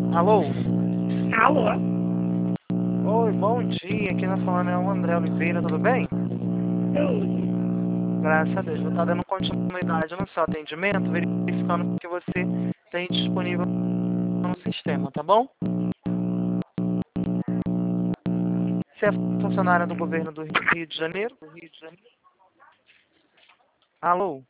Alô? Alô? Oi, bom dia. Aqui na falando é o André Oliveira, tudo bem? Tudo. Graças a Deus. Vou estar dando continuidade no seu atendimento, verificando o que você tem disponível no sistema, tá bom? Você é funcionária do governo do Rio de Janeiro? Alô?